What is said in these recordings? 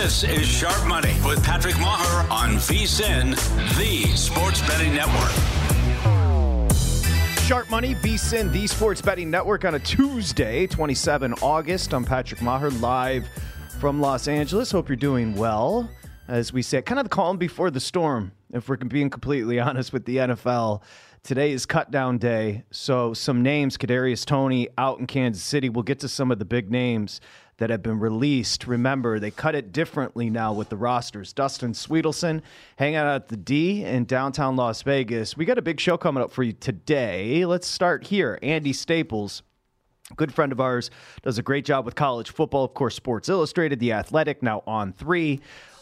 This is Sharp Money with Patrick Maher on VSiN, the Sports Betting Network. Sharp Money, VSiN, the Sports Betting Network on a Tuesday, 27 August. I'm Patrick Maher, live from Los Angeles. Hope you're doing well. As we say, kind of the calm before the storm, if we're being completely honest with the NFL. Today is cut down day, so some names, Kadarius Toney out in Kansas City. We'll get to some of the big names that have been released. Remember, they cut it differently now with the rosters. Dustin Sweetelson hanging out at the D in downtown Las Vegas. We got a big show coming up for you today. Let's start here. Andy Staples, good friend of ours, does a great job with college football. Of course, Sports Illustrated, The Athletic, now On 3.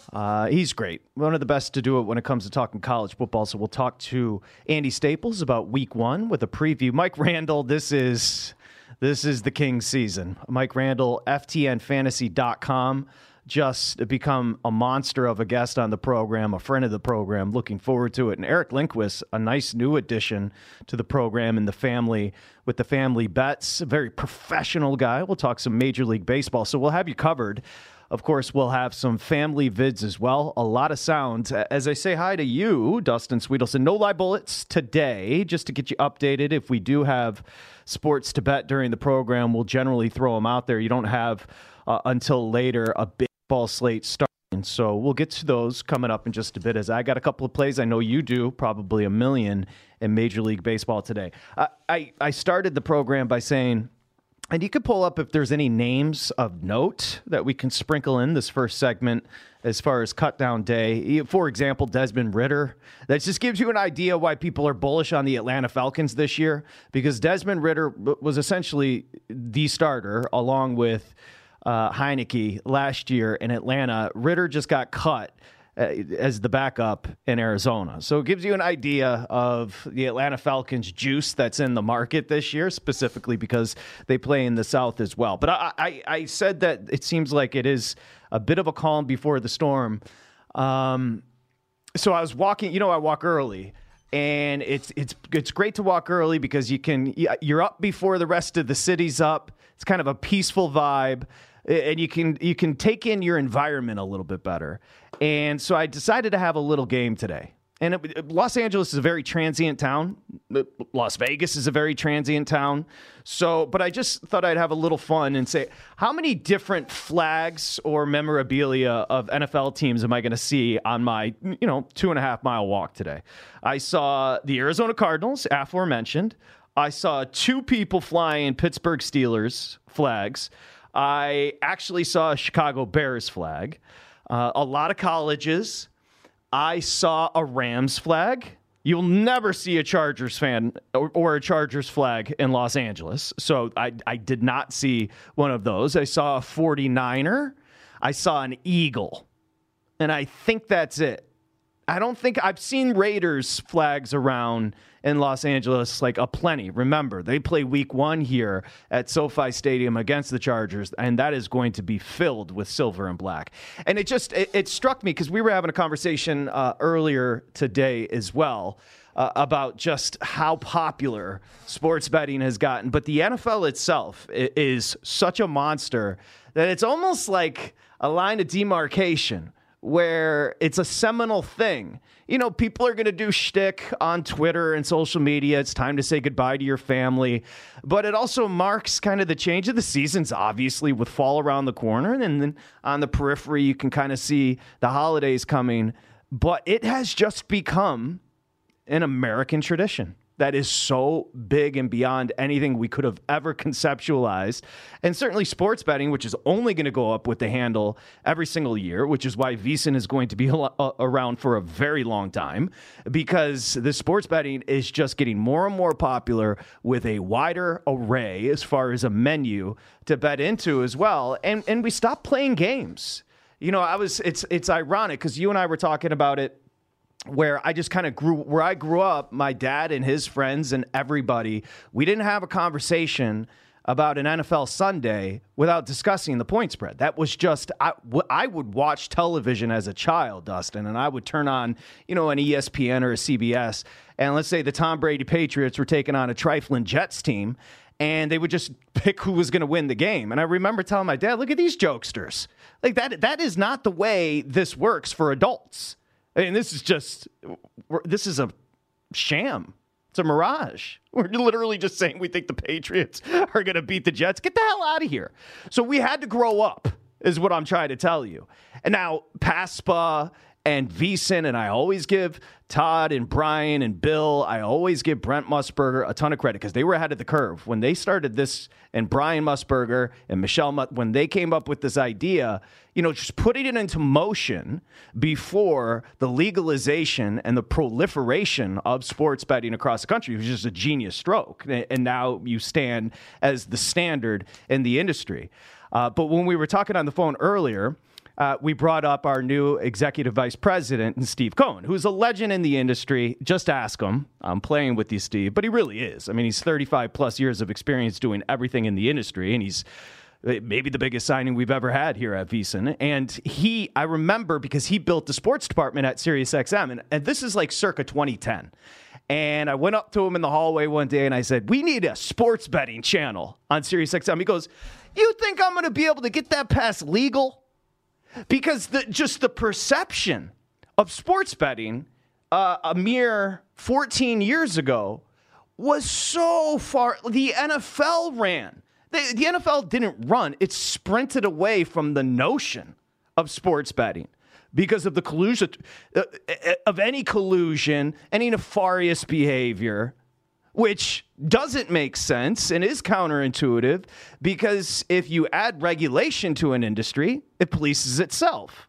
He's great. One of the best to do it when it comes to talking college football. So we'll talk to Andy Staples about week one with a preview. Mike Randall, this is the King's season. Mike Randall, FTNFantasy.com, just become a monster of a guest on the program, a friend of the program. Looking forward to it. And Eric Lindquist, a nice new addition to the program in the family with the family bets. A very professional guy. We'll talk some Major League Baseball. So we'll have you covered. Of course, we'll have some family vids as well. A lot of sounds. As I say hi to you, Dustin Sweetelson. No lie bullets today, just to get you updated. If we do have sports to bet during the program, we'll generally throw them out there. You don't have until later a baseball slate starting. So we'll get to those coming up in just a bit, as I got a couple of plays. I know you do, probably a million in Major League Baseball today. I started the program by saying, and you could pull up if there's any names of note that we can sprinkle in this first segment as far as cut down day. For example, Desmond Ridder. That just gives you an idea why people are bullish on the Atlanta Falcons this year, because Desmond Ridder was essentially the starter along with Heineke last year in Atlanta. Ridder just got cut as the backup in Arizona. So it gives you an idea of the Atlanta Falcons juice that's in the market this year, specifically because they play in the South as well. But I said that it seems like it is a bit of a calm before the storm. So I was walking, I walk early, and it's great to walk early because you're up before the rest of the city's up. It's kind of a peaceful vibe, and you can take in your environment a little bit better. And so I decided to have a little game today. And Los Angeles is a very transient town. Las Vegas is a very transient town. But I just thought I'd have a little fun and say, how many different flags or memorabilia of NFL teams am I going to see on my, 2.5 mile walk today? I saw the Arizona Cardinals, aforementioned. I saw 2 people flying Pittsburgh Steelers flags. I actually saw a Chicago Bears flag. A lot of colleges. I saw a Rams flag. You'll never see a Chargers fan or a Chargers flag in Los Angeles. So I did not see one of those. I saw a 49er. I saw an Eagle. And I think that's it. I don't think I've seen Raiders flags around in Los Angeles like aplenty. Remember, they play week 1 here at SoFi Stadium against the Chargers, and that is going to be filled with silver and black. And it struck me because we were having a conversation earlier today as well about just how popular sports betting has gotten. But the NFL itself is such a monster that it's almost like a line of demarcation where it's a seminal thing. People are going to do shtick on Twitter and social media. It's time to say goodbye to your family. But it also marks kind of the change of the seasons, obviously, with fall around the corner. And then on the periphery, you can kind of see the holidays coming. But it has just become an American tradition that is so big and beyond anything we could have ever conceptualized. And certainly sports betting, which is only going to go up with the handle every single year, which is why VSiN is going to be around for a very long time, because the sports betting is just getting more and more popular with a wider array as far as a menu to bet into as well. And we stopped playing games. It's ironic because you and I were talking about it, where I just kind of where I grew up, my dad and his friends and everybody, we didn't have a conversation about an NFL Sunday without discussing the point spread. That was just, I would watch television as a child, Dustin, and I would turn on, an ESPN or a CBS, and let's say the Tom Brady Patriots were taking on a trifling Jets team, and they would just pick who was going to win the game. And I remember telling my dad, look at these jokesters. Like that is not the way this works for adults. I mean, this is a sham. It's a mirage. We're literally just saying we think the Patriots are going to beat the Jets. Get the hell out of here. So we had to grow up, is what I'm trying to tell you. And now PASPA and VSiN, and I always give Todd and Brian and Bill, I always give Brent Musburger a ton of credit because they were ahead of the curve. When they started this, and Brian Musburger and Michelle, when they came up with this idea, just putting it into motion before the legalization and the proliferation of sports betting across the country was just a genius stroke. And now you stand as the standard in the industry. But when we were talking on the phone earlier, we brought up our new executive vice president, Steve Cohen, who's a legend in the industry. Just ask him. I'm playing with you, Steve, but he really is. I mean, he's 35 plus years of experience doing everything in the industry, and he's maybe the biggest signing we've ever had here at VSiN. And I remember because he built the sports department at SiriusXM, and this is like circa 2010. And I went up to him in the hallway one day and I said, we need a sports betting channel on SiriusXM. He goes, you think I'm going to be able to get that past legal? Because just the perception of sports betting a mere 14 years ago was so far. The NFL ran. The NFL didn't run. It sprinted away from the notion of sports betting because of the collusion, of any collusion, any nefarious behavior, which doesn't make sense and is counterintuitive because if you add regulation to an industry, it polices itself.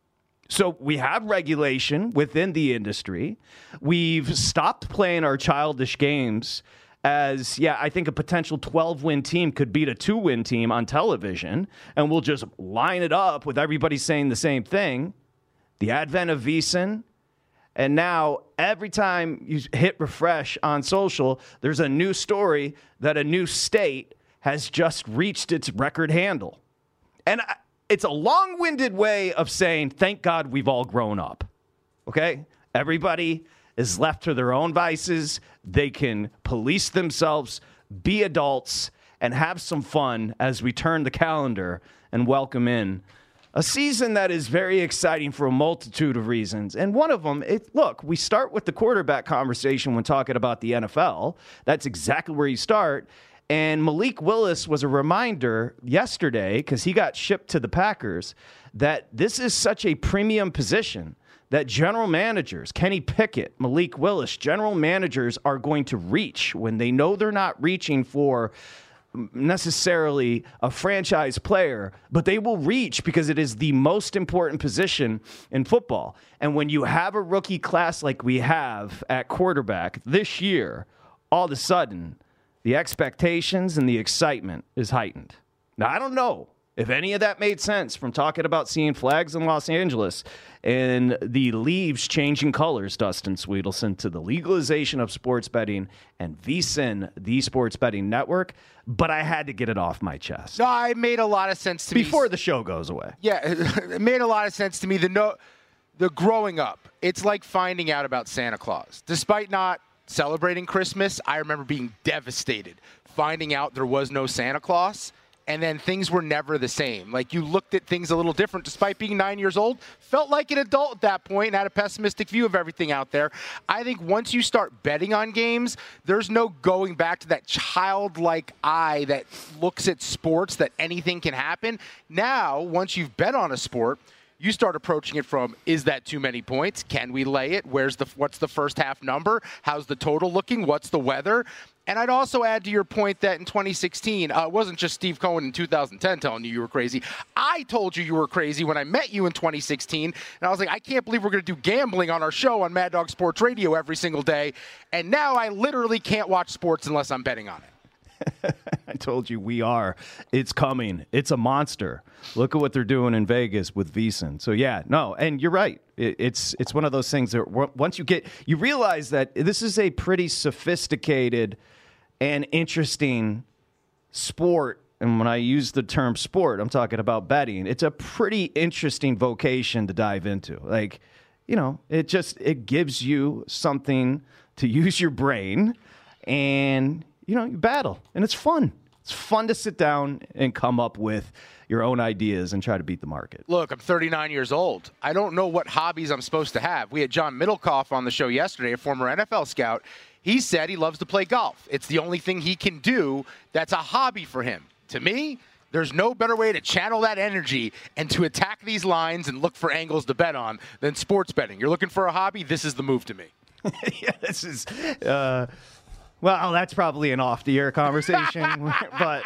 So we have regulation within the industry. We've stopped playing our childish games as, I think a potential 12-win team could beat a 2-win team on television, and we'll just line it up with everybody saying the same thing. The advent of VSiN. And now, every time you hit refresh on social, there's a new story that a new state has just reached its record handle. And it's a long-winded way of saying, thank God we've all grown up. Okay? Everybody is left to their own vices. They can police themselves, be adults, and have some fun as we turn the calendar and welcome in a season that is very exciting for a multitude of reasons. And one of them, look, we start with the quarterback conversation when talking about the NFL. That's exactly where you start. And Malik Willis was a reminder yesterday, because he got shipped to the Packers, that this is such a premium position that general managers, Kenny Pickett, Malik Willis, general managers are going to reach when they know they're not reaching for necessarily a franchise player, but they will reach because it is the most important position in football. And when you have a rookie class like we have at quarterback this year, all of a sudden, the expectations and the excitement is heightened. Now, I don't know if any of that made sense from talking about seeing flags in Los Angeles and the leaves changing colors, Dustin Sweetelson, to the legalization of sports betting and VSiN, the sports betting network. But I had to get it off my chest. No, it made a lot of sense to me. Before the show goes away. Yeah, it made a lot of sense to me. The growing up, it's like finding out about Santa Claus. Despite not celebrating Christmas, I remember being devastated finding out there was no Santa Claus. And then things were never the same. Like, you looked at things a little different despite being 9 years old. Felt like an adult at that point and had a pessimistic view of everything out there. I think once you start betting on games, there's no going back to that childlike eye that looks at sports, that anything can happen. Now, once you've bet on a sport, you start approaching it from, is that too many points? Can we lay it? What's the first half number? How's the total looking? What's the weather? And I'd also add to your point that in 2016, it wasn't just Steve Cohen in 2010 telling you were crazy. I told you were crazy when I met you in 2016. And I was like, I can't believe we're going to do gambling on our show on Mad Dog Sports Radio every single day. And now I literally can't watch sports unless I'm betting on it. I told you we are. It's coming. It's a monster. Look at what they're doing in Vegas with VSiN. So, and you're right. It's one of those things that once you realize that this is a pretty sophisticated and interesting sport. And when I use the term sport, I'm talking about betting. It's a pretty interesting vocation to dive into. Like, it gives you something to use your brain. And you battle, and it's fun. It's fun to sit down and come up with your own ideas and try to beat the market. Look, I'm 39 years old. I don't know what hobbies I'm supposed to have. We had John Middlecoff on the show yesterday, a former NFL scout. He said he loves to play golf. It's the only thing he can do that's a hobby for him. To me, there's no better way to channel that energy and to attack these lines and look for angles to bet on than sports betting. You're looking for a hobby? This is the move to me. Yeah, this is... well, that's probably an off-the-air conversation, but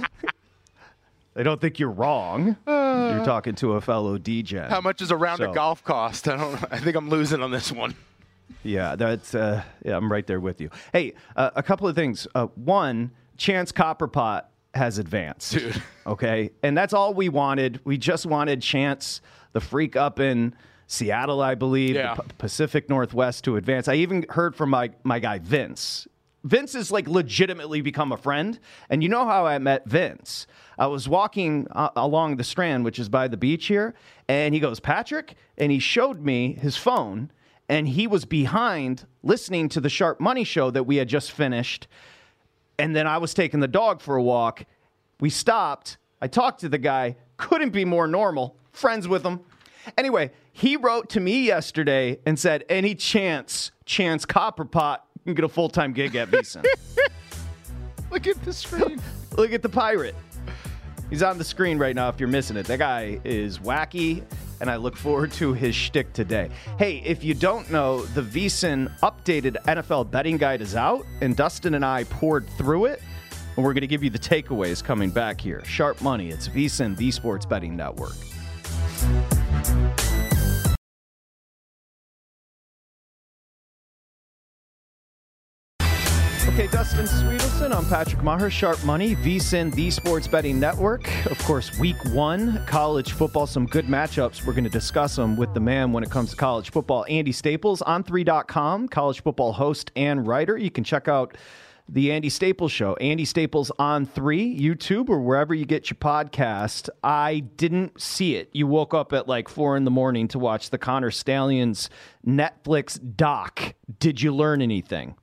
I don't think you're wrong. You're talking to a fellow DJ. How much does a round of golf cost? I think I'm losing on this one. Yeah, that's I'm right there with you. Hey, a couple of things. One, Chance Copperpot has advanced. Dude. Okay? And that's all we wanted. We just wanted Chance, the freak up in Seattle, I believe, the Pacific Northwest, to advance. I even heard from my guy, Vince. Vince has legitimately become a friend. And you know how I met Vince? I was walking along the Strand, which is by the beach here, and he goes, Patrick, and he showed me his phone, and he was behind listening to the Sharp Money show that we had just finished. And then I was taking the dog for a walk. We stopped. I talked to the guy. Couldn't be more normal. Friends with him. Anyway, he wrote to me yesterday and said, any Chance Copperpot can get a full-time gig at VSiN. Look at the screen. Look at the pirate. He's on the screen right now if you're missing it. That guy is wacky, and I look forward to his shtick today. Hey, if you don't know, the VSiN updated NFL betting guide is out, and Dustin and I poured through it, and we're going to give you the takeaways coming back here. Sharp Money, it's VSiN, the Sports Betting Network. Okay, Dustin Sweetelson, I'm Patrick Maher, Sharp Money, VSiN, the Sports Betting Network. Of course, week 1, college football, some good matchups. We're going to discuss them with the man when it comes to college football, Andy Staples, on3.com, college football host and writer. You can check out the Andy Staples Show, Andy Staples on 3, YouTube, or wherever you get your podcast. I didn't see it. You woke up at 4 in the morning to watch the Connor Stalions Netflix doc. Did you learn anything?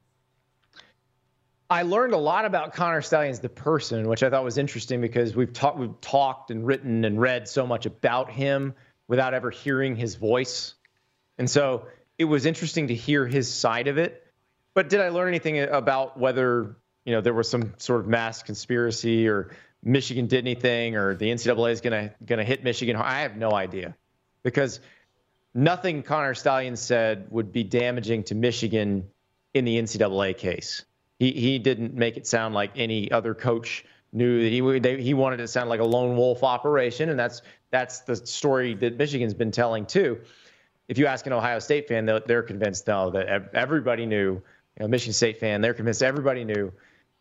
I learned a lot about Connor Stalions, the person, which I thought was interesting because we've talked and written and read so much about him without ever hearing his voice. And so it was interesting to hear his side of it. But did I learn anything about whether, there was some sort of mass conspiracy or Michigan did anything or the NCAA is going to hit Michigan? I have no idea, because nothing Connor Stalions said would be damaging to Michigan in the NCAA case. He didn't make it sound like any other coach knew that he wanted it to sound like a lone wolf operation, and that's the story that Michigan's been telling too. If you ask an Ohio State fan, they're convinced now that everybody knew. Michigan State fan, they're convinced everybody knew.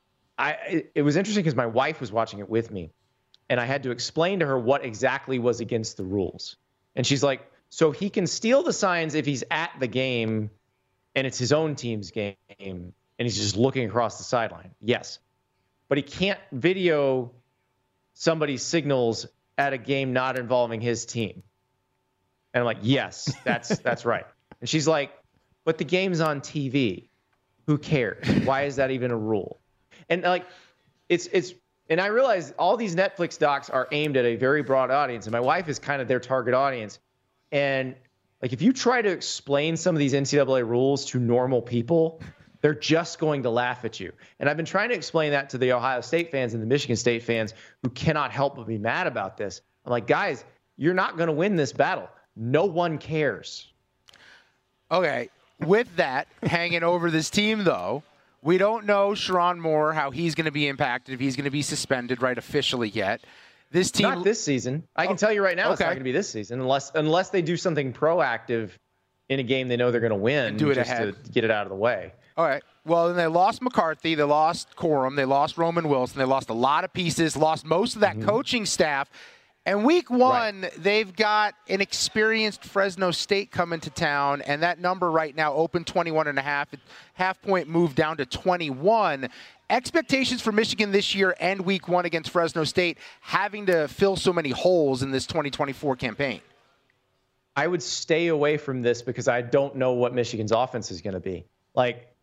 It was interesting because my wife was watching it with me, and I had to explain to her what exactly was against the rules. And she's like, so he can steal the signs if he's at the game and it's his own team's game, and he's just looking across the sideline. Yes. But he can't video somebody's signals at a game not involving his team. And I'm like, yes, that's right. And she's like, but the game's on TV. Who cares? Why is that even a rule? And and I realize all these Netflix docs are aimed at a very broad audience, and my wife is kind of their target audience. And if you try to explain some of these NCAA rules to normal people, they're just going to laugh at you. And I've been trying to explain that to the Ohio State fans and the Michigan State fans who cannot help but be mad about this. I'm like, guys, you're not going to win this battle. No one cares. Okay. With that hanging over this team, though, we don't know Sherrone Moore, how he's going to be impacted, if he's going to be suspended officially yet. This team, not this season. I can tell you right now, It's not going to be this season unless they do something proactive in a game they know they're going to win, and do it ahead to get it out of the way. All right. Well, then they lost McCarthy, they lost Corum, they lost Roman Wilson, they lost a lot of pieces, lost most of that coaching staff. And week 1, They've got an experienced Fresno State coming to town, and that number right now open 21.5, half-point move down to 21. Expectations for Michigan this year and week 1 against Fresno State, having to fill so many holes in this 2024 campaign. I would stay away from this because I don't know what Michigan's offense is going to be.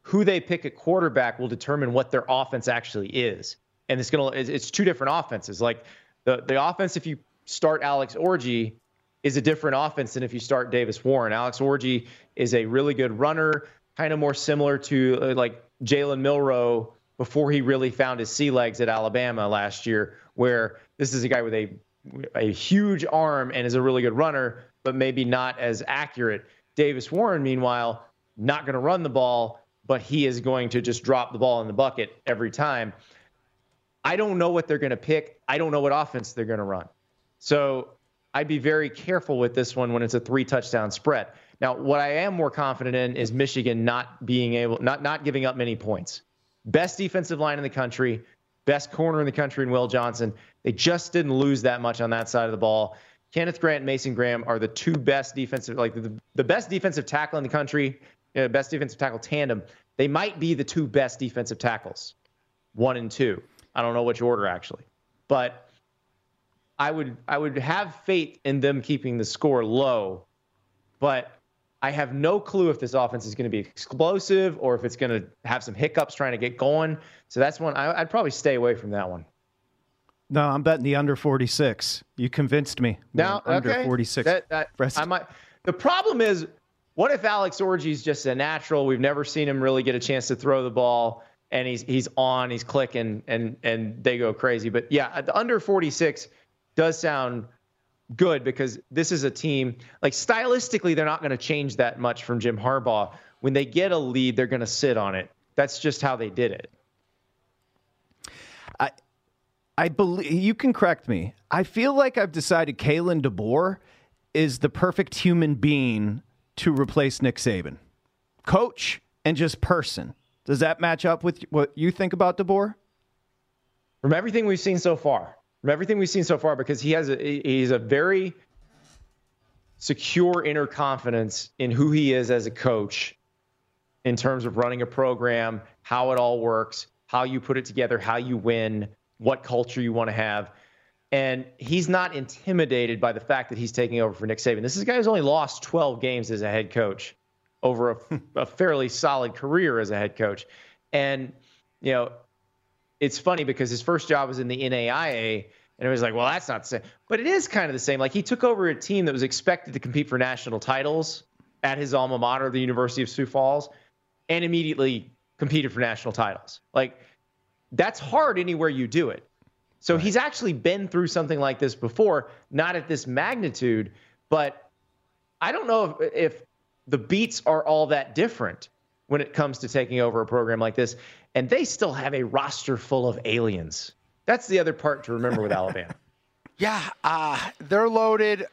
who they pick at quarterback will determine what their offense actually is. And it's two different offenses. Like the offense, if you start Alex Orji, is a different offense than if you start Davis Warren. Alex Orji is a really good runner, kind of more similar to like Jalen Milroe before he really found his sea legs at Alabama last year, where this is a guy with a huge arm and is a really good runner, but maybe not as accurate. Davis Warren, meanwhile, not going to run the ball, but he is going to just drop the ball in the bucket every time. I don't know what they're going to pick. I don't know what offense they're going to run. So I'd be very careful with this one when it's a 3-touchdown spread. Now, what I am more confident in is Michigan not giving up many points. Best defensive line in the country, best corner in the country in Will Johnson. They just didn't lose that much on that side of the ball. Kenneth Grant and Mason Graham are the two best defensive, like the best defensive tackle in the country, best defensive tackle tandem. They might be the two best defensive tackles, 1 and 2. I don't know which order actually, but I would have faith in them keeping the score low, but I have no clue if this offense is going to be explosive or if it's going to have some hiccups trying to get going. So that's one I'd probably stay away from that one. No, I'm betting the under 46. You convinced me. Now, under 46. The problem is, what if Alex Orji's just a natural? We've never seen him really get a chance to throw the ball, and he's clicking, and they go crazy. But yeah, the under 46 does sound good because this is a team, like stylistically, they're not going to change that much from Jim Harbaugh. When they get a lead, they're going to sit on it. That's just how they did it. I believe you can correct me. I feel like I've decided Kalen DeBoer is the perfect human being to replace Nick Saban. Coach and just person. Does that match up with what you think about DeBoer? From everything we've seen so far, because he's a very secure inner confidence in who he is as a coach in terms of running a program, how it all works, how you put it together, how you win, what culture you want to have. And he's not intimidated by the fact that he's taking over for Nick Saban. This is a guy who's only lost 12 games as a head coach over a fairly solid career as a head coach. And, it's funny because his first job was in the NAIA, and it was like, well, that's not the same. But it is kind of the same. Like, he took over a team that was expected to compete for national titles at his alma mater, the University of Sioux Falls, and immediately competed for national titles. Like, that's hard anywhere you do it. So he's actually been through something like this before, not at this magnitude, but I don't know if the beats are all that different when it comes to taking over a program like this. And they still have a roster full of aliens. That's the other part to remember with Alabama. Yeah, they're loaded.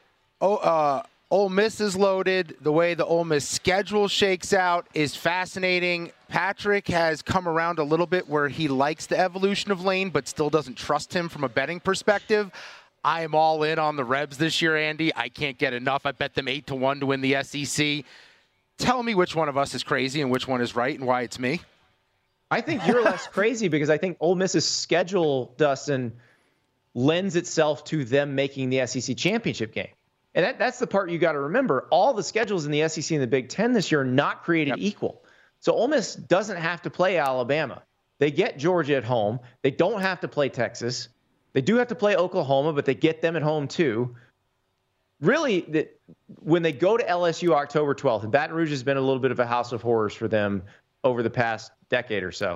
Ole Miss is loaded. The way the Ole Miss schedule shakes out is fascinating. Patrick has come around a little bit where he likes the evolution of Lane, but still doesn't trust him from a betting perspective. I am all in on the Rebs this year, Andy. I can't get enough. I bet them 8-1 to win the SEC. Tell me which one of us is crazy and which one is right and why it's me. I think you're less crazy because I think Ole Miss's schedule, Dustin, lends itself to them making the SEC championship game. And that's the part you got to remember. All the schedules in the SEC and the Big Ten this year are not created equal. So Ole Miss doesn't have to play Alabama. They get Georgia at home. They don't have to play Texas. They do have to play Oklahoma, but they get them at home too. Really, when they go to LSU October 12th, and Baton Rouge has been a little bit of a house of horrors for them over the past decade or so.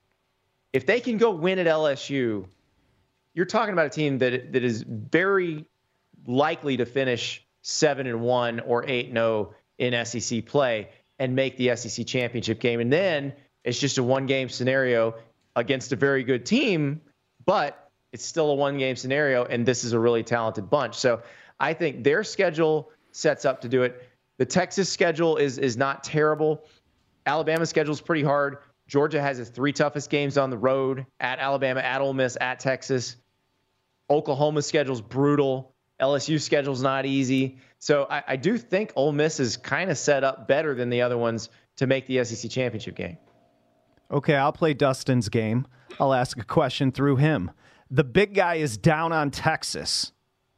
If they can go win at LSU, you're talking about a team that is very likely to finish 7-1 or 8-0 in SEC play and make the SEC championship game. And then it's just a one-game scenario against a very good team, but it's still a one-game scenario, and this is a really talented bunch. So I think their schedule sets up to do it. The Texas schedule is not terrible. Alabama's schedule is pretty hard. Georgia has its 3 toughest games on the road, at Alabama, at Ole Miss, at Texas. Oklahoma's schedule is brutal. LSU's schedule is not easy. So I do think Ole Miss is kind of set up better than the other ones to make the SEC championship game. Okay, I'll play Dustin's game. I'll ask a question through him. The big guy is down on Texas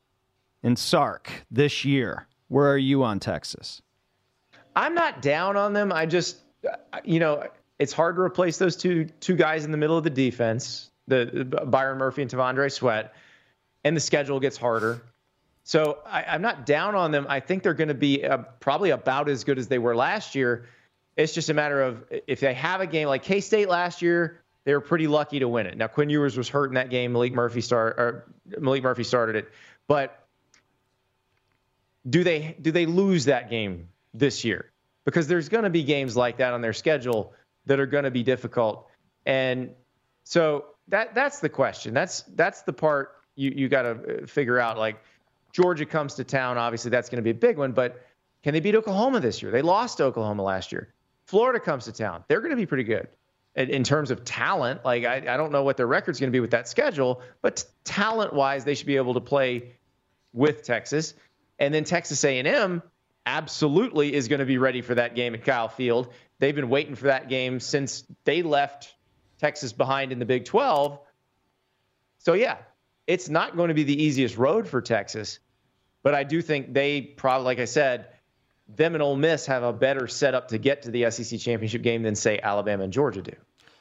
in Sark this year. Where are you on Texas? I'm not down on them. I just, It's hard to replace those two guys in the middle of the defense, the Byron Murphy and T'Vondre Sweat, and the schedule gets harder. So I'm not down on them. I think they're going to be probably about as good as they were last year. It's just a matter of if they have a game like K-State last year, they were pretty lucky to win it. Now, Quinn Ewers was hurt in that game. Malik Murphy started it. But do they lose that game this year? Because there's going to be games like that on their schedule that are going to be difficult. And so that's the question. That's the part you got to figure out. Like, Georgia comes to town. Obviously, that's going to be a big one. But can they beat Oklahoma this year? They lost to Oklahoma last year. Florida comes to town. They're going to be pretty good in terms of talent. Like, I don't know what their record's going to be with that schedule, but talent-wise, they should be able to play with Texas. And then Texas A&M absolutely is going to be ready for that game at Kyle Field. They've been waiting for that game since they left Texas behind in the Big 12. So, yeah, it's not going to be the easiest road for Texas, but I do think they probably, like I said, them and Ole Miss have a better setup to get to the SEC championship game than, say, Alabama and Georgia do.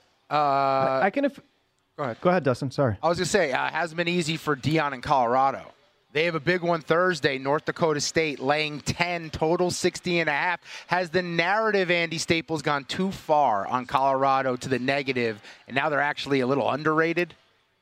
Go ahead, Dustin. Sorry. I was going to say, it hasn't been easy for Deion in Colorado. They have a big one Thursday, North Dakota State laying 10, total 60.5. Has the narrative, Andy Staples, gone too far on Colorado to the negative, and now they're actually a little underrated?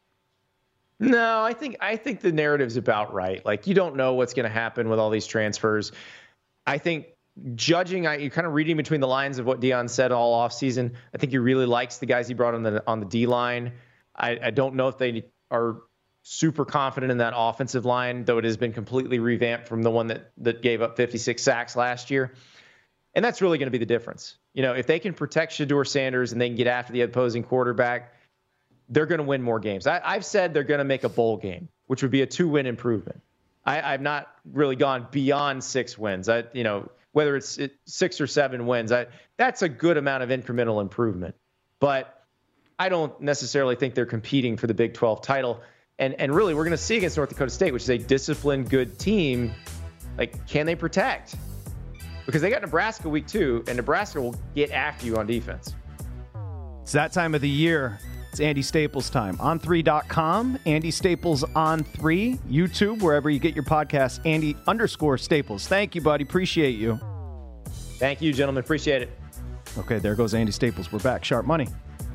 No, I think the narrative's about right. Like, you don't know what's going to happen with all these transfers. I think you're kind of reading between the lines of what Deion said all offseason. I think he really likes the guys he brought on the D-line. I don't know if they are super confident in that offensive line, though it has been completely revamped from the one that gave up 56 sacks last year. And that's really going to be the difference. You know, if they can protect Shedeur Sanders and they can get after the opposing quarterback, they're going to win more games. I've said they're going to make a bowl game, which would be a 2-win improvement. I've not really gone beyond 6 wins. Whether it's 6 or 7 wins, that's a good amount of incremental improvement. But I don't necessarily think they're competing for the Big 12 title. And really, we're going to see against North Dakota State, which is a disciplined, good team. Like, can they protect? Because they got Nebraska week 2, and Nebraska will get after you on defense. It's that time of the year. It's Andy Staples time. On3.com, Andy Staples on 3, YouTube, wherever you get your podcasts, Andy_Staples. Thank you, buddy. Appreciate you. Thank you, gentlemen. Appreciate it. Okay, there goes Andy Staples. We're back. Sharp Money.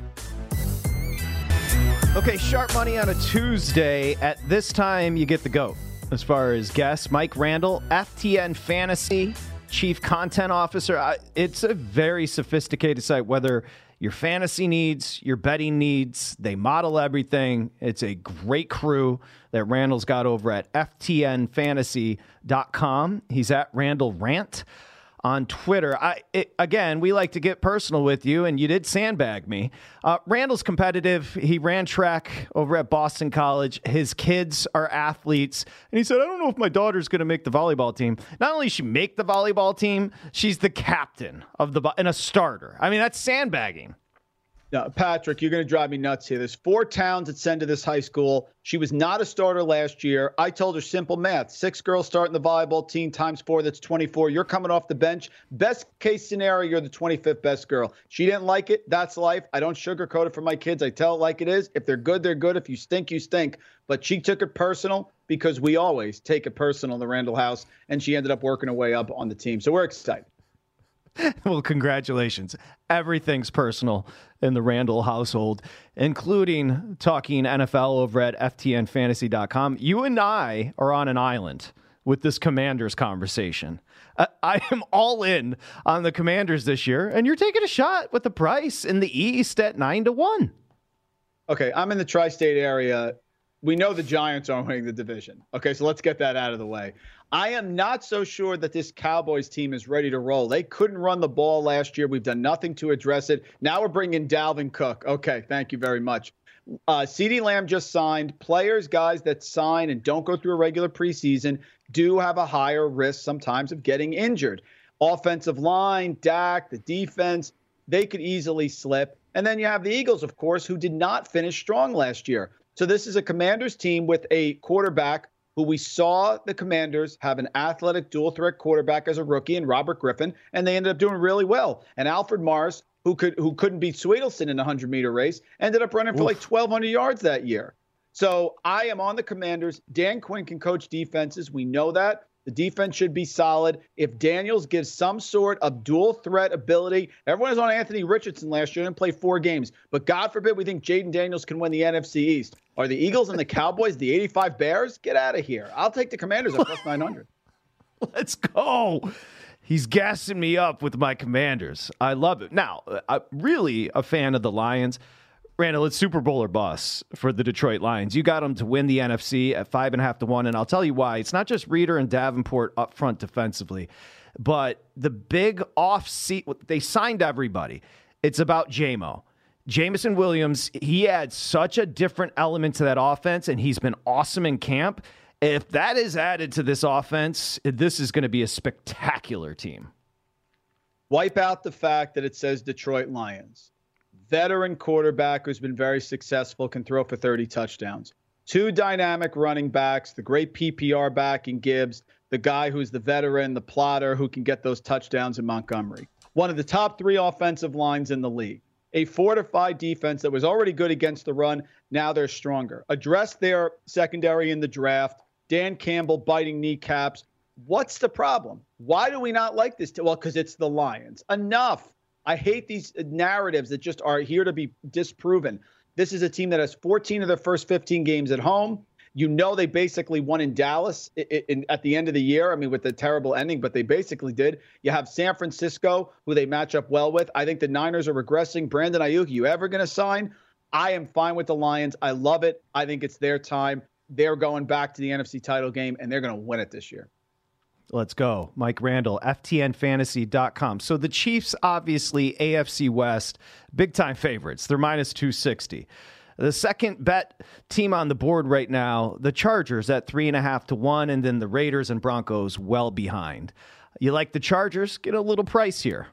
Okay, Sharp Money on a Tuesday. At this time, you get the GOAT. As far as guests, Mike Randall, FTN Fantasy, Chief Content Officer. It's a very sophisticated site, whether your fantasy needs, your betting needs, they model everything. It's a great crew that Randall's got over at ftnfantasy.com. He's at Randall Rant on Twitter. Again, we like to get personal with you, and you did sandbag me. Randall's competitive. He ran track over at Boston College. His kids are athletes. And he said, I don't know if my daughter's going to make the volleyball team. Not only does she make the volleyball team, she's the captain of and a starter. I mean, that's sandbagging. No, Patrick, you're going to drive me nuts here. There's 4 towns that send to this high school. She was not a starter last year. I told her simple math. 6 girls starting the volleyball team times 4, that's 24. You're coming off the bench. Best case scenario, you're the 25th best girl. She didn't like it. That's life. I don't sugarcoat it for my kids. I tell it like it is. If they're good, they're good. If you stink, you stink. But she took it personal because we always take it personal in the Randall house, and she ended up working her way up on the team. So we're excited. Well, congratulations. Everything's personal in the Randall household, including talking NFL over at ftnfantasy.com. You and I are on an island with this Commanders conversation. I am all in on the Commanders this year, and you're taking a shot with the price in the East at 9-1. Okay, I'm in the tri-state area. We know the Giants aren't winning the division. Okay, so let's get that out of the way. I am not so sure that this Cowboys team is ready to roll. They couldn't run the ball last year. We've done nothing to address it. Now we're bringing Dalvin Cook. Okay, thank you very much. CeeDee Lamb just signed. Players, guys that sign and don't go through a regular preseason do have a higher risk sometimes of getting injured. Offensive line, Dak, the defense, they could easily slip. And then you have the Eagles, of course, who did not finish strong last year. So this is a Commanders team with a quarterback who we saw the Commanders have an athletic dual-threat quarterback as a rookie in Robert Griffin, and they ended up doing really well. And Alfred Morris who couldn't beat Swedelson in a 100-meter race, ended up running for like 1,200 yards that year. So I am on the Commanders. Dan Quinn can coach defenses. We know that. The defense should be solid. If Daniels gives some sort of dual threat ability, everyone was on Anthony Richardson last year and played 4 games. But God forbid we think Jaden Daniels can win the NFC East. Are the Eagles and the Cowboys the 85 Bears? Get out of here. I'll take the Commanders at plus 900. Let's go. He's gassing me up with my Commanders. I love it. Now, I'm really a fan of the Lions. Randall, it's Super Bowl or bust for the Detroit Lions. You got them to win the NFC at 5.5 to 1, and I'll tell you why. It's not just Reeder and Davenport up front defensively, but the big off-seat, they signed everybody. It's about J-Mo. Jameson Williams, he adds such a different element to that offense, and he's been awesome in camp. If that is added to this offense, this is going to be a spectacular team. Wipe out the fact that it says Detroit Lions. Veteran quarterback who's been very successful, can throw for 30 touchdowns. 2 dynamic running backs, the great PPR back in Gibbs, the guy who's the veteran, the plotter who can get those touchdowns in Montgomery. One of the top 3 offensive lines in the league. A fortified defense that was already good against the run. Now they're stronger. Address their secondary in the draft. Dan Campbell biting kneecaps. What's the problem? Why do we not like this? Well, because it's the Lions. Enough. I hate these narratives that just are here to be disproven. This is a team that has 14 of their first 15 games at home. You know they basically won in Dallas at the end of the year. I mean, with the terrible ending, but they basically did. You have San Francisco, who they match up well with. I think the Niners are regressing. Brandon Ayuk, you ever going to sign? I am fine with the Lions. I love it. I think it's their time. They're going back to the NFC title game, and they're going to win it this year. Let's go. Mike Randall, FTNFantasy.com. So the Chiefs, obviously, AFC West, big-time favorites. They're minus 260. The second bet team on the board right now, the Chargers at 3.5 to 1, and then the Raiders and Broncos well behind. You like the Chargers? Get a little price here.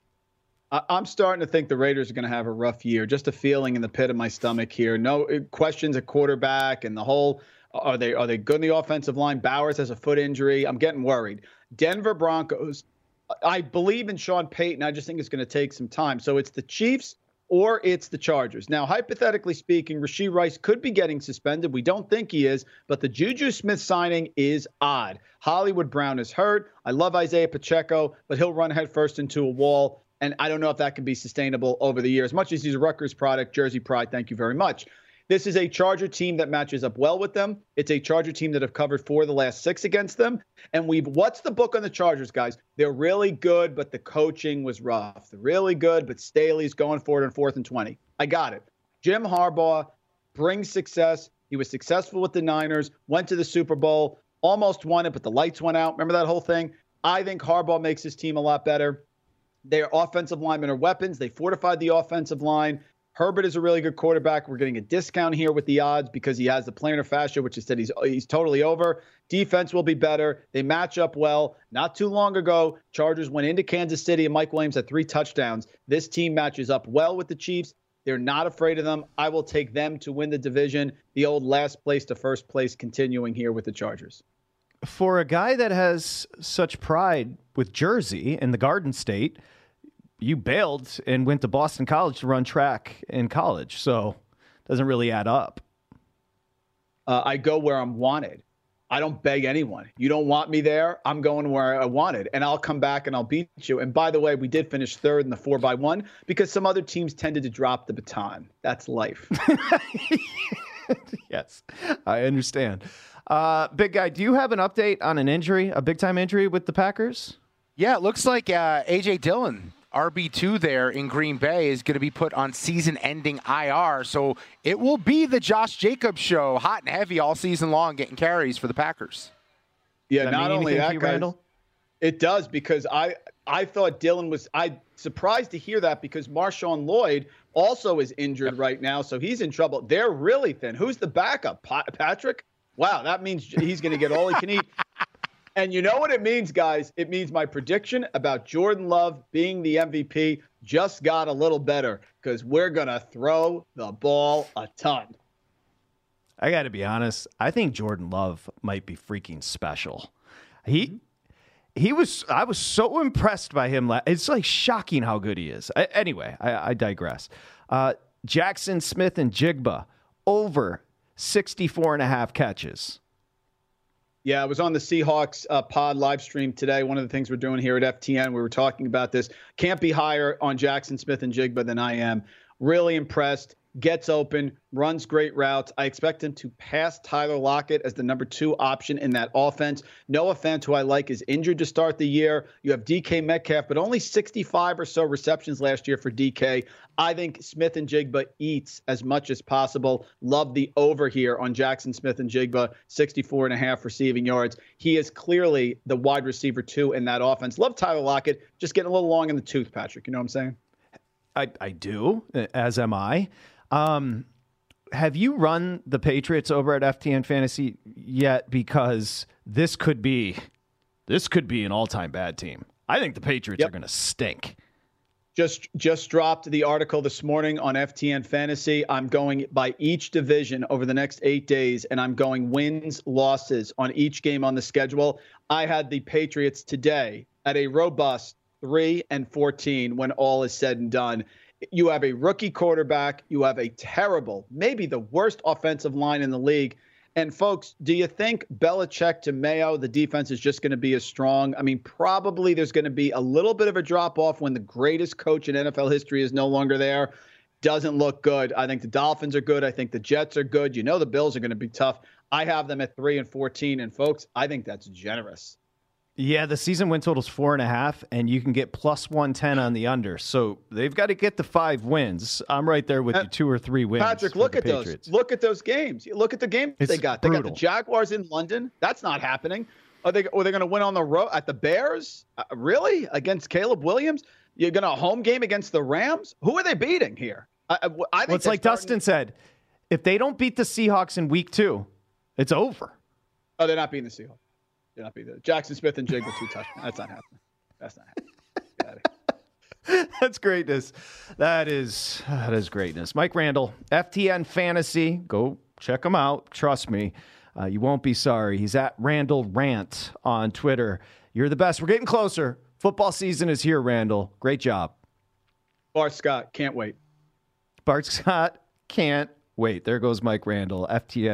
I'm starting to think the Raiders are going to have a rough year. Just a feeling in the pit of my stomach here. No questions at quarterback and the whole... Are they good in the offensive line? Bowers has a foot injury. I'm getting worried. Denver Broncos, I believe in Sean Payton. I just think it's going to take some time. So it's the Chiefs or it's the Chargers. Now, hypothetically speaking, Rashee Rice could be getting suspended. We don't think he is, but the Juju Smith signing is odd. Hollywood Brown is hurt. I love Isaiah Pacheco, but he'll run headfirst into a wall, and I don't know if that can be sustainable over the years. As much as he's a Rutgers product, Jersey pride, thank you very much. This is a Charger team that matches up well with them. It's a Charger team that have covered 4 of the last 6 against them. And what's the book on the Chargers, guys? They're really good, but the coaching was rough. They're really good, but Staley's going for it on 4th and 20. I got it. Jim Harbaugh brings success. He was successful with the Niners, went to the Super Bowl, almost won it, but the lights went out. Remember that whole thing? I think Harbaugh makes his team a lot better. Their offensive linemen are weapons. They fortified the offensive line. Herbert is a really good quarterback. We're getting a discount here with the odds because he has the plantar fascia, which is that he's totally over. Defense will be better. They match up well. Not too long ago, Chargers went into Kansas City and Mike Williams had 3 touchdowns. This team matches up well with the Chiefs. They're not afraid of them. I will take them to win the division. The old last place to first place continuing here with the Chargers. For a guy that has such pride with Jersey in the Garden State, you bailed and went to Boston College to run track in college, so it doesn't really add up. I go where I'm wanted. I don't beg anyone. You don't want me there, I'm going where I wanted, and I'll come back and I'll beat you. And by the way, we did finish 3rd in the 4x1 because some other teams tended to drop the baton. That's life. Yes, I understand. Big guy, do you have an update on an injury, a big-time injury with the Packers? Yeah, it looks like A.J. Dillon, RB2 there in Green Bay, is going to be put on season-ending IR. So it will be the Josh Jacobs show, hot and heavy all season long, getting carries for the Packers. Yeah, not only that, guys, it does, because I thought Dillon was – I'm surprised to hear that because Marshawn Lloyd also is injured right now, so he's in trouble. They're really thin. Who's the backup? Patrick? Wow, that means he's going to get all he can eat. And you know what it means, guys? It means my prediction about Jordan Love being the MVP just got a little better because we're going to throw the ball a ton. I got to be honest. I think Jordan Love might be freaking special. I was so impressed by him. It's like shocking how good he is. Anyway, I digress. Jackson Smith and Jigba over 64.5 catches. Yeah, I was on the Seahawks pod live stream today. One of the things we're doing here at FTN, we were talking about this. Can't be higher on Jackson Smith and Jigba than I am. Really impressed. Gets open, runs great routes. I expect him to pass Tyler Lockett as the number 2 option in that offense. Noah Fant, who I like, is injured to start the year. You have DK Metcalf, but only 65 or so receptions last year for DK. I think Smith and Jigba eats as much as possible. Love the over here on Jackson Smith and Jigba, 64.5 receiving yards. He is clearly the wide receiver 2 in that offense. Love Tyler Lockett, just getting a little long in the tooth, Patrick. You know what I'm saying? I do, as am I. Have you run the Patriots over at FTN Fantasy yet? Because this could be an all-time bad team. I think the Patriots are going to stink. Just dropped the article this morning on FTN Fantasy. I'm going by each division over the next 8 days, and I'm going wins, losses on each game on the schedule. I had the Patriots today at a robust 3-14 when all is said and done. You have a rookie quarterback. You have a terrible, maybe the worst offensive line in the league. And, folks, do you think Belichick to Mayo, the defense is just going to be as strong? I mean, probably there's going to be a little bit of a drop-off when the greatest coach in NFL history is no longer there. Doesn't look good. I think the Dolphins are good. I think the Jets are good. You know the Bills are going to be tough. I have them at 3-14. And, folks, I think that's generous. Yeah, the season win total's 4.5, and you can get plus 110 on the under. So they've got to get the 5 wins. I'm right there with you, 2 or 3 wins. Patrick, look at those. Look at those games. Look at the games they got. They got the Jaguars in London. That's not happening. Are they going to win on the road at the Bears? Really? Against Caleb Williams? You're going to a home game against the Rams? Who are they beating here? I think it's like Dustin said. If they don't beat the Seahawks in week 2, it's over. Oh, they're not beating the Seahawks. They're not beating Jackson Smith and Jigba 2 touchdowns. That's not happening. That's not happening. Get out of here. That's greatness. That is greatness. Mike Randall, FTN Fantasy. Go check him out. Trust me. You won't be sorry. He's at Randall Rant on Twitter. You're the best. We're getting closer. Football season is here, Randall. Great job. Bart Scott, can't wait. Bart Scott, can't wait. There goes Mike Randall,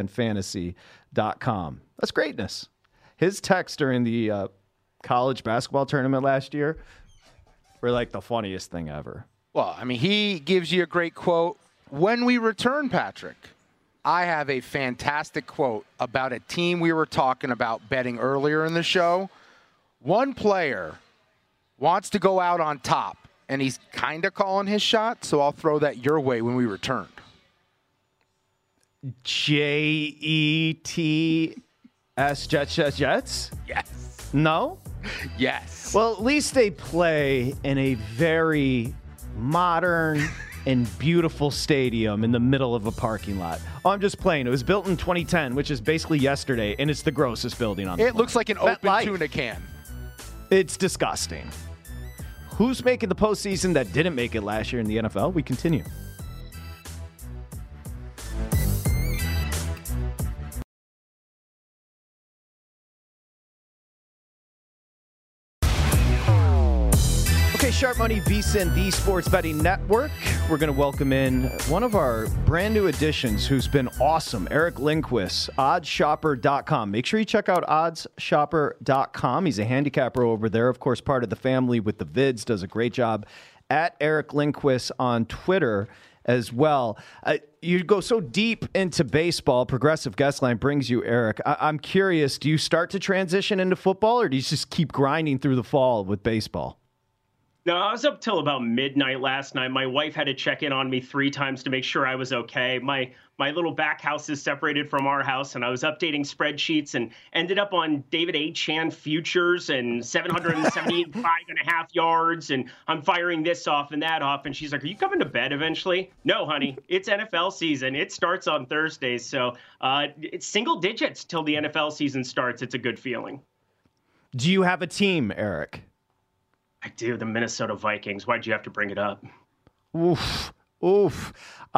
FTNFantasy.com. That's greatness. His texts during the college basketball tournament last year were like the funniest thing ever. Well, I mean, he gives you a great quote. When we return, Patrick, I have a fantastic quote about a team we were talking about betting earlier in the show. One player wants to go out on top, and he's kind of calling his shot, so I'll throw that your way when we return. Jets? Yes. No? Yes. Well, at least they play in a very modern and beautiful stadium in the middle of a parking lot. Oh, I'm just playing. It was built in 2010, which is basically yesterday, and it's the grossest building on the planet. It looks like an open tuna can. It's disgusting. Who's making the postseason that didn't make it last year in the NFL? We continue. Sharp Money, VSiN, the Sports Betting Network. We're going to welcome in one of our brand new additions who's been awesome, Eric Lindquist, OddsShopper.com. Make sure you check out OddsShopper.com. He's a handicapper over there, of course, part of the family with the vids, does a great job at Eric Lindquist on Twitter as well. You go so deep into baseball, Progressive Guestline brings you, Eric. I'm curious, do you start to transition into football, or do you just keep grinding through the fall with baseball? No, I was up till about midnight last night. My wife had to check in on me 3 times to make sure I was okay. My little back house is separated from our house, and I was updating spreadsheets and ended up on David A. Chan futures and 775.5 yards, and I'm firing this off and that off. And she's like, "Are you coming to bed eventually?" No, honey, it's NFL season. It starts on Thursdays, so it's single digits till the NFL season starts. It's a good feeling. Do you have a team, Eric? I do, the Minnesota Vikings. Why'd you have to bring it up? Oof. Oof.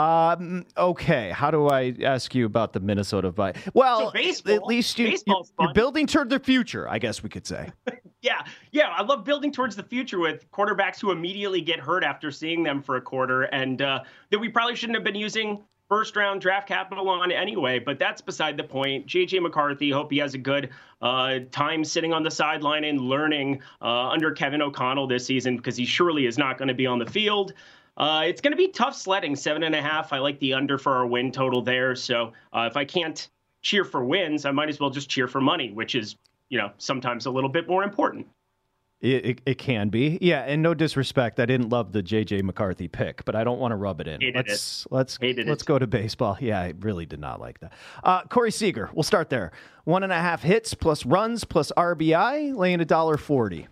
Okay. How do I ask you about the Minnesota Vikings? Well, So baseball, at least you're fun. building toward the future, I guess we could say. Yeah. I love building towards the future with quarterbacks who immediately get hurt after seeing them for a quarter, and that we probably shouldn't have been using first-round draft capital on anyway, but that's beside the point. J.J. McCarthy, hope he has a good time sitting on the sideline and learning under Kevin O'Connell this season, because he surely is not going to be on the field. It's going to be tough sledding, 7.5. I like the under for our win total there. So if I can't cheer for wins, I might as well just cheer for money, which is, sometimes a little bit more important. It can be. Yeah, and no disrespect, I didn't love the J.J. McCarthy pick, but I don't want to rub it in. Let's go to baseball. Yeah, I really did not like that. Corey Seager, we'll start there. 1.5 hits plus runs plus RBI, laying $1.40.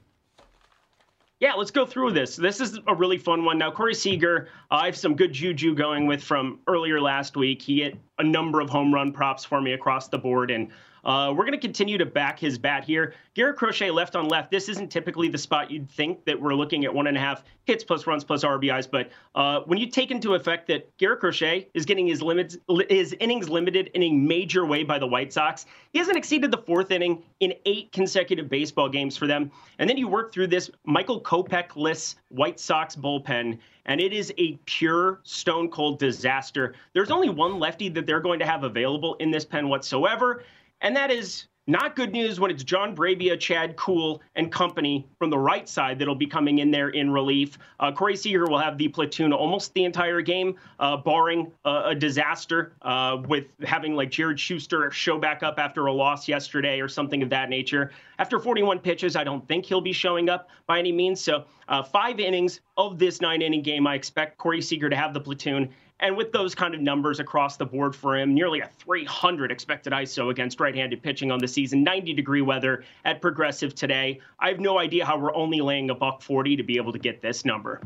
Yeah, let's go through this. This is a really fun one. Now, Corey Seager, I have some good juju going with from earlier last week. He hit a number of home run props for me across the board, and we're going to continue to back his bat here. Garrett Crochet left on left. This isn't typically the spot you'd think that we're looking at 1.5 hits plus runs plus RBIs. But when you take into effect that Garrett Crochet is getting his innings limited in a major way by the White Sox, he hasn't exceeded the fourth inning in 8 consecutive baseball games for them. And then you work through this Michael Kopech-less White Sox bullpen, and it is a pure stone cold disaster. There's only one lefty that they're going to have available in this pen whatsoever, and that is not good news when it's John Brabia, Chad Kuhl, and company from the right side that'll be coming in there in relief. Corey Seager will have the platoon almost the entire game, barring a disaster with having like Jared Schuster show back up after a loss yesterday or something of that nature. After 41 pitches, I don't think he'll be showing up by any means. So 5 innings of this 9-inning game, I expect Corey Seager to have the platoon. And with those kind of numbers across the board for him, nearly a 300 expected ISO against right-handed pitching on the season, 90-degree weather at Progressive today. I have no idea how we're only laying $140 to be able to get this number.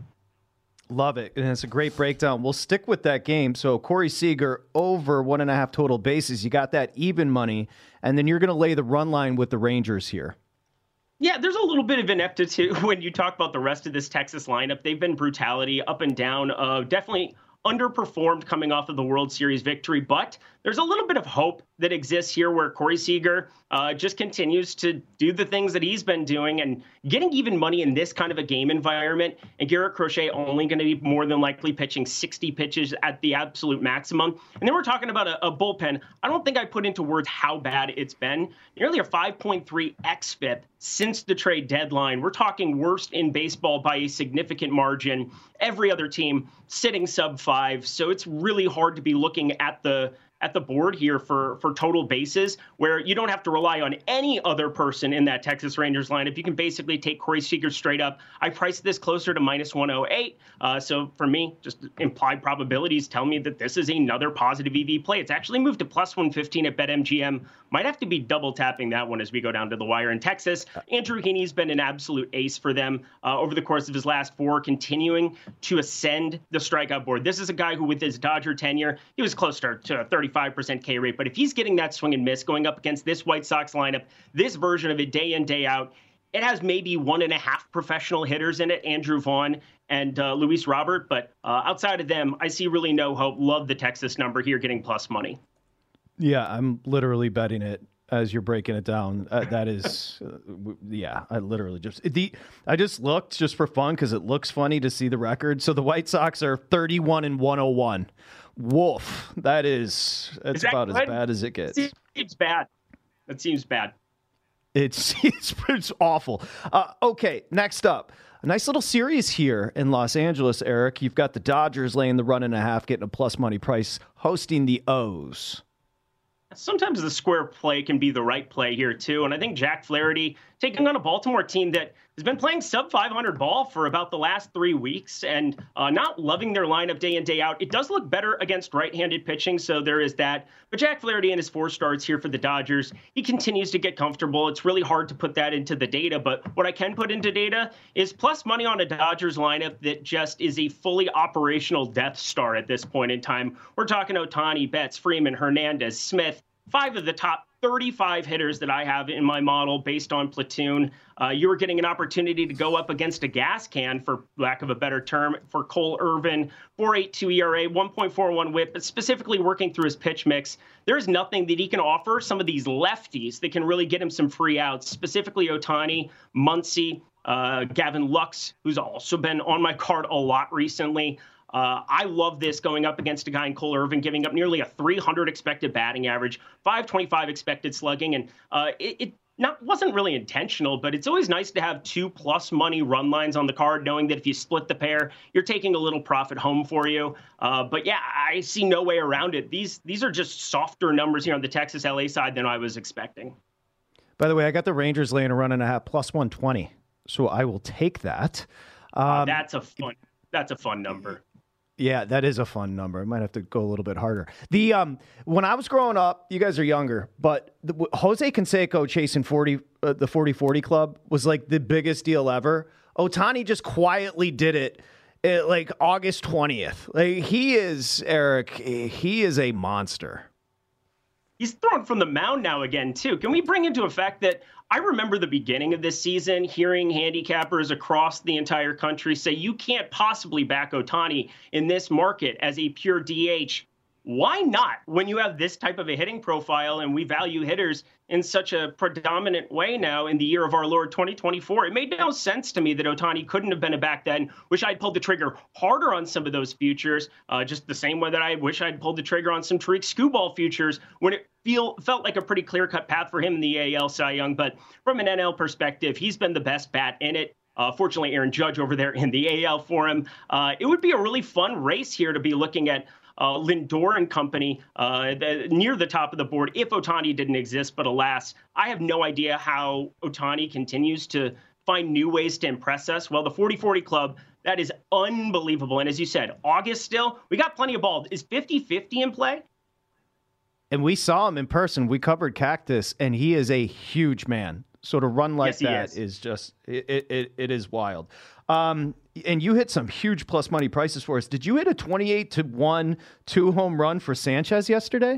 Love it. And it's a great breakdown. We'll stick with that game. So Corey Seager over 1.5 total bases. You got that even money. And then you're going to lay the run line with the Rangers here. Yeah, there's a little bit of ineptitude when you talk about the rest of this Texas lineup. They've been brutality up and down. Definitely underperformed coming off of the World Series victory, but there's a little bit of hope that exists here where Corey Seager just continues to do the things that he's been doing and getting even money in this kind of a game environment. And Garrett Crochet only going to be more than likely pitching 60 pitches at the absolute maximum. And then we're talking about a bullpen. I don't think I put into words how bad it's been. Nearly a 5.3 xFIP since the trade deadline. We're talking worst in baseball by a significant margin. Every other team sitting sub 5. So it's really hard to be looking at the board here for total bases, where you don't have to rely on any other person in that Texas Rangers lineup. You can basically take Corey Seager straight up. I priced this closer to -108. So for me, just implied probabilities tell me that this is another positive EV play. It's actually moved to +115 at BetMGM. Might have to be double tapping that one as we go down to the wire in Texas. Andrew Heaney's been an absolute ace for them over the course of his last 4, continuing to ascend the strikeout board. This is a guy who, with his Dodger tenure, he was closer to a 35% K rate. But if he's getting that swing and miss going up against this White Sox lineup, this version of it day in, day out, it has maybe 1.5 professional hitters in it, Andrew Vaughn and Luis Robert. But outside of them, I see really no hope. Love the Texas number here, getting plus money. Yeah, I'm literally betting it as you're breaking it down. That is, yeah, I literally I just looked just for fun because it looks funny to see the record. So the White Sox are 31-101. Woof. That's about as bad as it gets. It's bad. That seems bad. It's awful. Okay, next up. A nice little series here in Los Angeles, Eric. You've got the Dodgers laying the 1.5, getting a plus money price, hosting the O's. Sometimes the square play can be the right play here, too. And I think Jack Flaherty taking on a Baltimore team that has been playing sub-500 ball for about the last 3 weeks and not loving their lineup day in, day out. It does look better against right-handed pitching, so there is that. But Jack Flaherty in his 4 starts here for the Dodgers, he continues to get comfortable. It's really hard to put that into the data, but what I can put into data is plus money on a Dodgers lineup that just is a fully operational Death Star at this point in time. We're talking Ohtani, Betts, Freeman, Hernandez, Smith, 5 of the top 35 hitters that I have in my model based on platoon. You were getting an opportunity to go up against a gas can, for lack of a better term, for Cole Irvin, 4.82 ERA, 1.41 WHIP, but specifically working through his pitch mix. There's nothing that he can offer some of these lefties that can really get him some free outs, specifically Ohtani, Muncy, Gavin Lux, who's also been on my card a lot recently. I love this going up against a guy in Cole Irvin, giving up nearly a 300 expected batting average, 525 expected slugging, and it wasn't really intentional, but it's always nice to have 2+ money run lines on the card, knowing that if you split the pair, you're taking a little profit home for you. But yeah, I see no way around it. These are just softer numbers here on the Texas LA side than I was expecting. By the way, I got the Rangers laying a run and a half, plus 120, so I will take that. That's a fun number. Yeah, that is a fun number. I might have to go a little bit harder. When I was growing up, you guys are younger, but Jose Canseco chasing the 40-40 club was like the biggest deal ever. Ohtani just quietly did it like August 20th. Like he is, Eric, he is a monster. He's thrown from the mound now again, too. Can we bring into effect that I remember the beginning of this season hearing handicappers across the entire country say you can't possibly back Ohtani in this market as a pure DH. Why not when you have this type of a hitting profile and we value hitters in such a predominant way now in the year of our Lord 2024? It made no sense to me that Ohtani couldn't have been a back then. Wish I'd pulled the trigger harder on some of those futures, just the same way that I wish I'd pulled the trigger on some Tariq Skubal futures when it felt like a pretty clear-cut path for him in the AL Cy Young. But from an NL perspective, he's been the best bat in it. Fortunately, Aaron Judge over there in the AL for him. It would be a really fun race here to be looking at Lindor and company near the top of the board if Ohtani didn't exist. But alas, I have no idea how Ohtani continues to find new ways to impress us. Well, the 40-40 club, that is unbelievable. And as you said, August still, we got plenty of ball. Is 50-50 in play? And we saw him in person. We covered Cactus, and he is a huge man. So to run like that is just, it is wild. And you hit some huge plus money prices for us. Did you hit a 28-1 2-home run for Sanchez yesterday?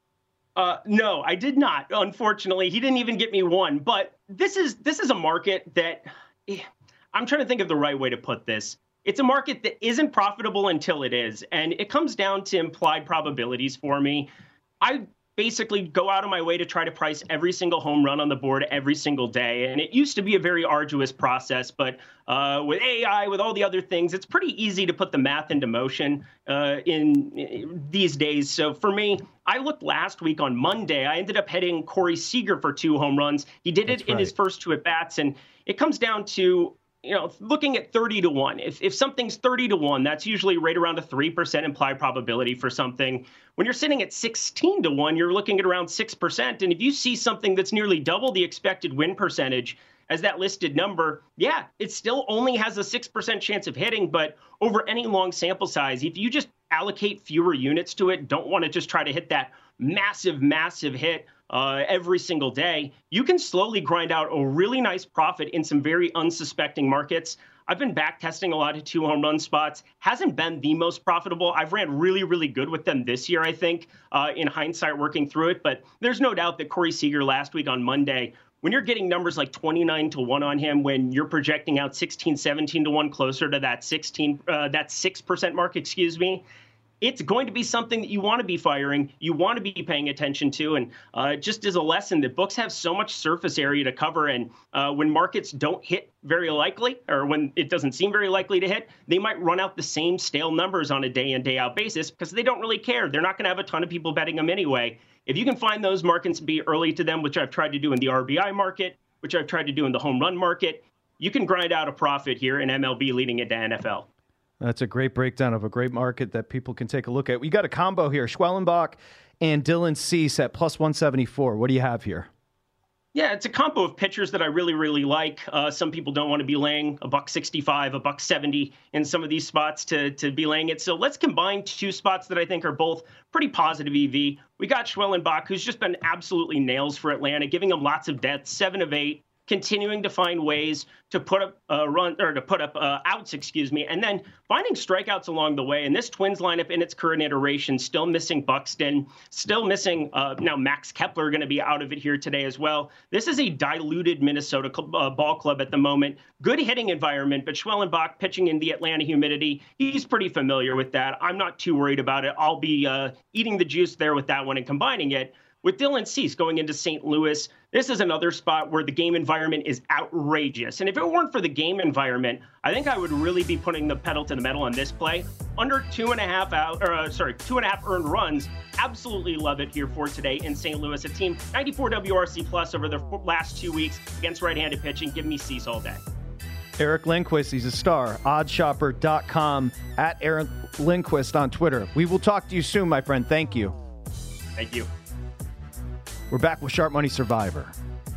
No, I did not. Unfortunately, he didn't even get me one. But this is a market that I'm trying to think of the right way to put this. It's a market that isn't profitable until it is. And it comes down to implied probabilities for me. I basically go out of my way to try to price every single home run on the board every single day. And it used to be a very arduous process, but with AI, with all the other things, it's pretty easy to put the math into motion in these days. So for me, I looked last week on Monday. I ended up hitting Corey Seager for 2 home runs. He did it in his first 2 at-bats, and it comes down to looking at 30-1. If something's 30-1, that's usually right around a 3% implied probability for something. When you're sitting at 16-1, you're looking at around 6%. And if you see something that's nearly double the expected win percentage as that listed number, yeah, it still only has a 6% chance of hitting. But over any long sample size, if you just allocate fewer units to it, don't want to just try to hit that massive hit every single day, you can slowly grind out a really nice profit in some very unsuspecting markets. I've been back testing a lot of 2 home run spots. Hasn't been the most profitable. I've ran really good with them this year, I think, in hindsight working through it. But there's no doubt that Corey Seager last week on Monday, when you're getting numbers like 29-1 on him, when you're projecting out 16-17-1 closer to that 6% mark, it's going to be something that you want to be firing, you want to be paying attention to. And just as a lesson that books have so much surface area to cover. And when markets don't hit very likely, or when it doesn't seem very likely to hit, they might run out the same stale numbers on a day in, day out basis because they don't really care. They're not going to have a ton of people betting them anyway. If you can find those markets and be early to them, which I've tried to do in the RBI market, which I've tried to do in the home run market, you can grind out a profit here in MLB leading into NFL. That's a great breakdown of a great market that people can take a look at. We got a combo here, Schwellenbach and Dylan Cease at plus 174. What do you have here? Yeah, it's a combo of pitchers that I really like. Some people don't want to be laying $165, $170 in some of these spots to be laying it. So let's combine 2 spots that I think are both pretty positive EV. We got Schwellenbach, who's just been absolutely nails for Atlanta, giving them lots of depth, 7 of 8. continuing to find ways to put up outs, and then finding strikeouts along the way. And this Twins lineup in its current iteration, still missing Buxton, still missing now Max Kepler, going to be out of it here today as well. This is a diluted Minnesota ball club at the moment. Good hitting environment, but Schwellenbach pitching in the Atlanta humidity, he's pretty familiar with that. I'm not too worried about it. I'll be eating the juice there with that one and combining it with Dylan Cease going into St. Louis. This is another spot where the game environment is outrageous. And if it weren't for the game environment, I think I would really be putting the pedal to the metal on this play. Under 2.5 earned runs. Absolutely love it here for today in St. Louis. A team 94 WRC plus over the last 2 weeks against right-handed pitching. Give me Cease all day. Eric Lindquist, he's a star. Oddshopper.com, at Eric Lindquist on Twitter. We will talk to you soon, my friend. Thank you. Thank you. We're back with Sharp Money Survivor.